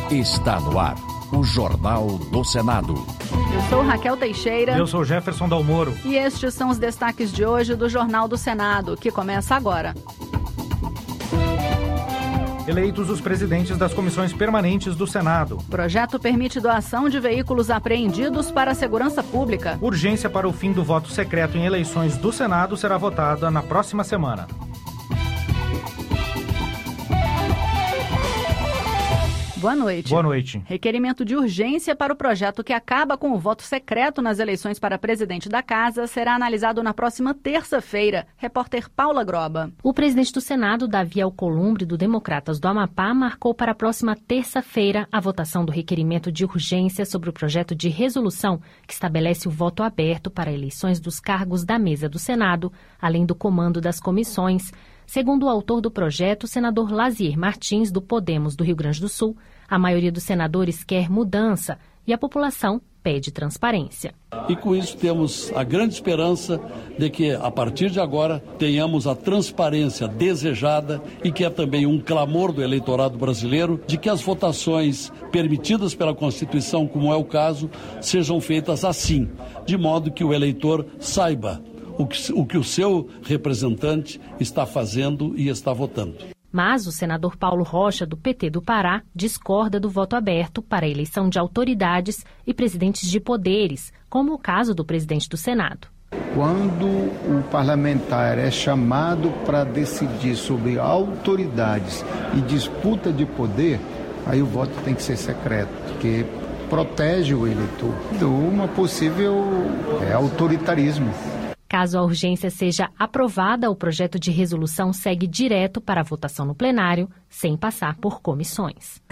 Está no ar o Jornal do Senado. Eu sou Raquel Teixeira. Eu sou Jefferson Dalmoro. E estes são os destaques de hoje do Jornal do Senado, que começa agora. Eleitos os presidentes das comissões permanentes do Senado. O projeto permite doação de veículos apreendidos para a segurança pública. Urgência para o fim do voto secreto em eleições do Senado será votada na próxima semana. Boa noite. Boa noite. Requerimento de urgência para o projeto que acaba com o voto secreto nas eleições para presidente da Casa será analisado na próxima terça-feira. Repórter Paula Groba. O presidente do Senado, Davi Alcolumbre, do Democratas do Amapá, marcou para a próxima terça-feira a votação do requerimento de urgência sobre o projeto de resolução que estabelece o voto aberto para eleições dos cargos da mesa do Senado, além do comando das comissões. Segundo o autor do projeto, o senador Lazier Martins, do Podemos do Rio Grande do Sul, a maioria dos senadores quer mudança e a população pede transparência. E com isso temos a grande esperança de que, a partir de agora, tenhamos a transparência desejada e que é também um clamor do eleitorado brasileiro de que as votações permitidas pela Constituição, como é o caso, sejam feitas assim, de modo que o eleitor saiba o que o seu representante está fazendo e está votando. Mas o senador Paulo Rocha, do PT do Pará, discorda do voto aberto para a eleição de autoridades e presidentes de poderes, como o caso do presidente do Senado. Quando o parlamentar é chamado para decidir sobre autoridades e disputa de poder, aí o voto tem que ser secreto, porque protege o eleitor de uma possível autoritarismo. Caso a urgência seja aprovada, o projeto de resolução segue direto para a votação no plenário, sem passar por comissões.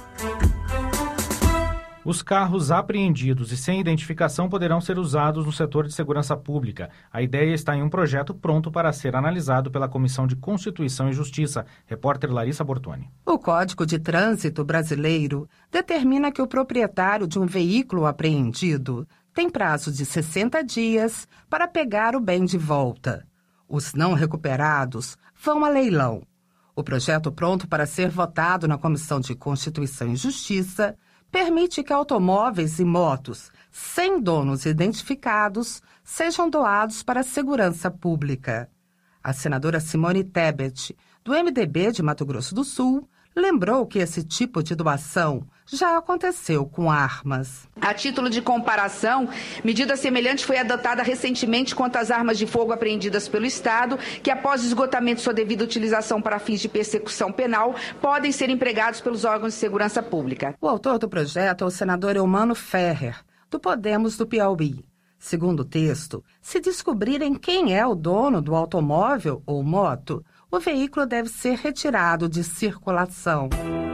Os carros apreendidos e sem identificação poderão ser usados no setor de segurança pública. A ideia está em um projeto pronto para ser analisado pela Comissão de Constituição e Justiça. Repórter Larissa Bortoni. O Código de Trânsito brasileiro determina que o proprietário de um veículo apreendido tem prazo de 60 dias para pegar o bem de volta. Os não recuperados vão a leilão. O projeto pronto para ser votado na Comissão de Constituição e Justiça permite que automóveis e motos sem donos identificados sejam doados para a segurança pública. A senadora Simone Tebet, do MDB de Mato Grosso do Sul, lembrou que esse tipo de doação já aconteceu com armas. A título de comparação, medida semelhante foi adotada recentemente quanto às armas de fogo apreendidas pelo Estado, que após esgotamento de sua devida utilização para fins de persecução penal, podem ser empregados pelos órgãos de segurança pública. O autor do projeto é o senador Eumano Ferrer, do Podemos do Piauí. Segundo o texto, se descobrirem quem é o dono do automóvel ou moto, o veículo deve ser retirado de circulação.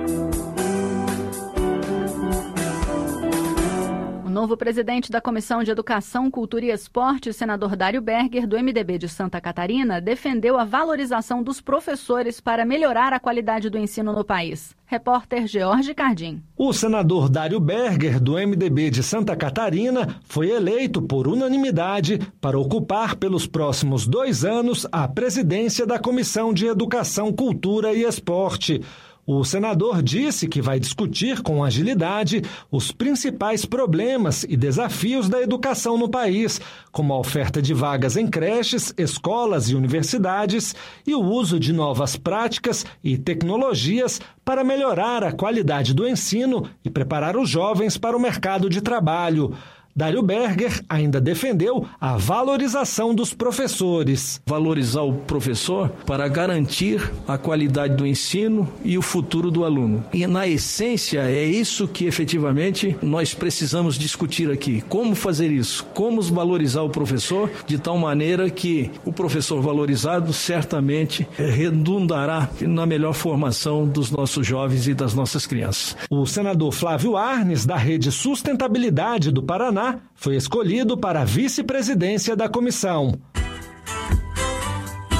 O novo presidente da Comissão de Educação, Cultura e Esporte, senador Dário Berger, do MDB de Santa Catarina, defendeu a valorização dos professores para melhorar a qualidade do ensino no país. Repórter George Cardim. O senador Dário Berger, do MDB de Santa Catarina, foi eleito por unanimidade para ocupar pelos próximos 2 anos a presidência da Comissão de Educação, Cultura e Esporte. O senador disse que vai discutir com agilidade os principais problemas e desafios da educação no país, como a oferta de vagas em creches, escolas e universidades e o uso de novas práticas e tecnologias para melhorar a qualidade do ensino e preparar os jovens para o mercado de trabalho. Dário Berger ainda defendeu a valorização dos professores. Valorizar o professor para garantir a qualidade do ensino e o futuro do aluno. E, na essência, é isso que efetivamente nós precisamos discutir aqui. Como fazer isso? Como valorizar o professor de tal maneira que o professor valorizado certamente redundará na melhor formação dos nossos jovens e das nossas crianças. O senador Flávio Arnes, da Rede Sustentabilidade do Paraná, foi escolhido para a vice-presidência da comissão.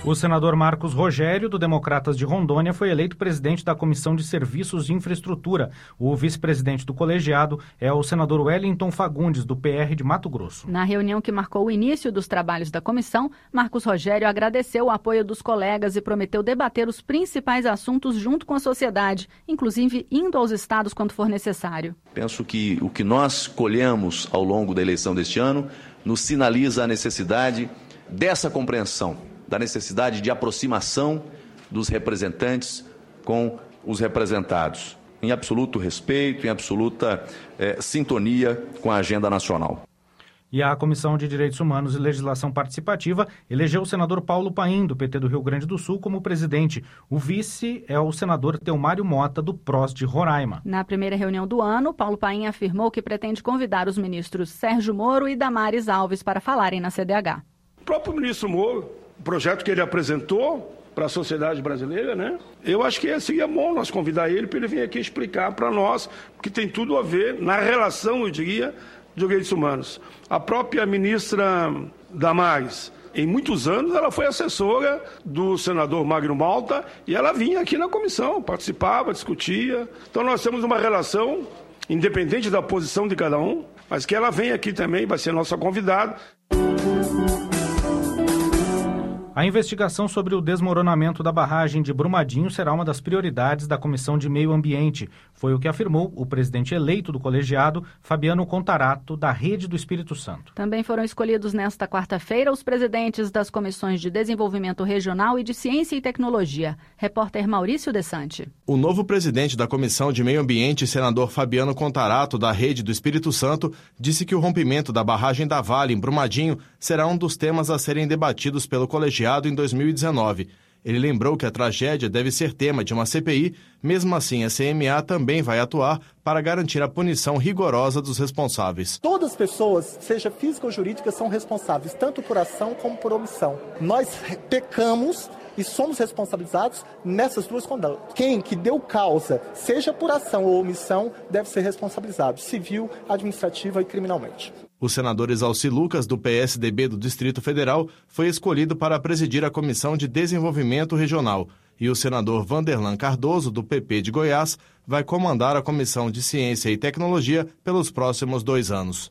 O senador Marcos Rogério, do Democratas de Rondônia, foi eleito presidente da Comissão de Serviços de Infraestrutura. O vice-presidente do colegiado é o senador Wellington Fagundes, do PR de Mato Grosso. Na reunião que marcou o início dos trabalhos da comissão, Marcos Rogério agradeceu o apoio dos colegas e prometeu debater os principais assuntos junto com a sociedade, inclusive indo aos estados quando for necessário. Penso que o que nós colhemos ao longo da eleição deste ano nos sinaliza a necessidade dessa compreensão, da necessidade de aproximação dos representantes com os representados, em absoluto respeito, em absoluta sintonia com a agenda nacional. E a Comissão de Direitos Humanos e Legislação Participativa elegeu o senador Paulo Paim, do PT do Rio Grande do Sul, como presidente. O vice é o senador Teomário Mota, do PROS de Roraima. Na primeira reunião do ano, Paulo Paim afirmou que pretende convidar os ministros Sérgio Moro e Damares Alves para falarem na CDH. O próprio ministro Moro, o projeto que ele apresentou para a sociedade brasileira, né? Eu acho que seria bom nós convidar ele para ele vir aqui explicar para nós, que tem tudo a ver na relação, eu diria, de direitos humanos. A própria ministra Damares, em muitos anos, ela foi assessora do senador Magno Malta e ela vinha aqui na comissão, participava, discutia. Então nós temos uma relação, independente da posição de cada um, mas que ela vem aqui também, vai ser nossa convidada. A investigação sobre o desmoronamento da barragem de Brumadinho será uma das prioridades da Comissão de Meio Ambiente. Foi o que afirmou o presidente eleito do colegiado, Fabiano Contarato, da Rede do Espírito Santo. Também foram escolhidos nesta quarta-feira os presidentes das Comissões de Desenvolvimento Regional e de Ciência e Tecnologia. Repórter Maurício Desante. O novo presidente da Comissão de Meio Ambiente, senador Fabiano Contarato, da Rede do Espírito Santo, disse que o rompimento da barragem da Vale em Brumadinho será um dos temas a serem debatidos pelo colegiado em 2019. Ele lembrou que a tragédia deve ser tema de uma CPI, mesmo assim a CMA também vai atuar para garantir a punição rigorosa dos responsáveis. Todas as pessoas, seja física ou jurídica, são responsáveis, tanto por ação como por omissão. Nós pecamos e somos responsabilizados nessas duas condutas. Quem que deu causa, seja por ação ou omissão, deve ser responsabilizado, civil, administrativa e criminalmente. O senador Exalci Lucas, do PSDB do Distrito Federal, foi escolhido para presidir a Comissão de Desenvolvimento Regional. E o senador Vanderlan Cardoso, do PP de Goiás, vai comandar a Comissão de Ciência e Tecnologia pelos próximos 2 anos.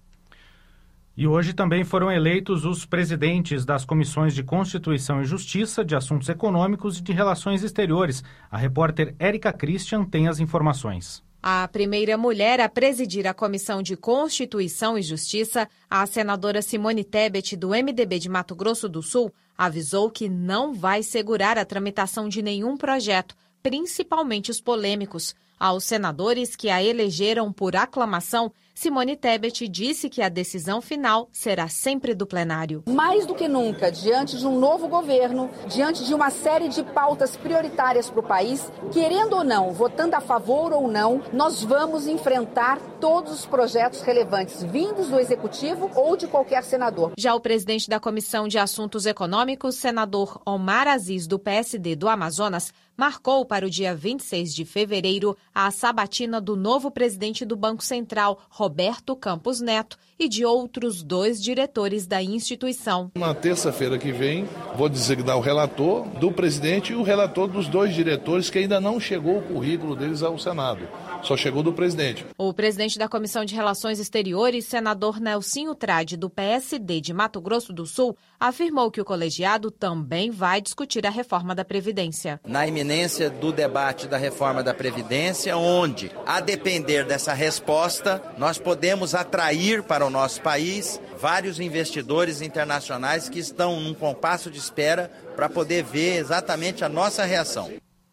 E hoje também foram eleitos os presidentes das Comissões de Constituição e Justiça, de Assuntos Econômicos e de Relações Exteriores. A repórter Érica Christian tem as informações. A primeira mulher a presidir a Comissão de Constituição e Justiça, a senadora Simone Tebet, do MDB de Mato Grosso do Sul, avisou que não vai segurar a tramitação de nenhum projeto, principalmente os polêmicos. Aos senadores que a elegeram por aclamação, Simone Tebet disse que a decisão final será sempre do plenário. Mais do que nunca, diante de um novo governo, diante de uma série de pautas prioritárias para o país, querendo ou não, votando a favor ou não, nós vamos enfrentar todos os projetos relevantes vindos do Executivo ou de qualquer senador. Já o presidente da Comissão de Assuntos Econômicos, senador Omar Aziz, do PSD do Amazonas, marcou para o dia 26 de fevereiro a sabatina do novo presidente do Banco Central, Roberto Campos Neto, e de outros 2 diretores da instituição. Na terça-feira que vem, vou designar o relator do presidente e o relator dos 2 diretores, que ainda não chegou o currículo deles ao Senado. Só chegou do presidente. O presidente da Comissão de Relações Exteriores, senador Nelsinho Trade, do PSD de Mato Grosso do Sul, afirmou que o colegiado também vai discutir a reforma da Previdência. Na iminência do debate da reforma da Previdência, onde, a depender dessa resposta, nós podemos atrair para o nosso país vários investidores internacionais que estão num compasso de espera para poder ver exatamente a nossa reação.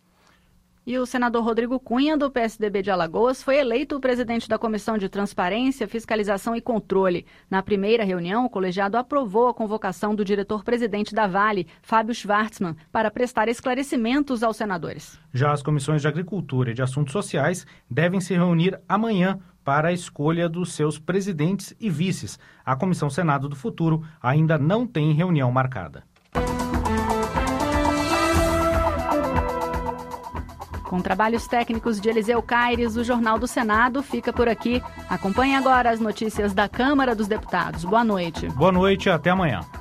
E o senador Rodrigo Cunha, do PSDB de Alagoas, foi eleito o presidente da Comissão de Transparência, Fiscalização e Controle. Na primeira reunião, o colegiado aprovou a convocação do diretor-presidente da Vale, Fábio Schwartzman, para prestar esclarecimentos aos senadores. Já as comissões de Agricultura e de Assuntos Sociais devem se reunir amanhã para a escolha dos seus presidentes e vices. A Comissão Senado do Futuro ainda não tem reunião marcada. Com trabalhos técnicos de Eliseu Caires, o Jornal do Senado fica por aqui. Acompanhe agora as notícias da Câmara dos Deputados. Boa noite. Boa noite e até amanhã.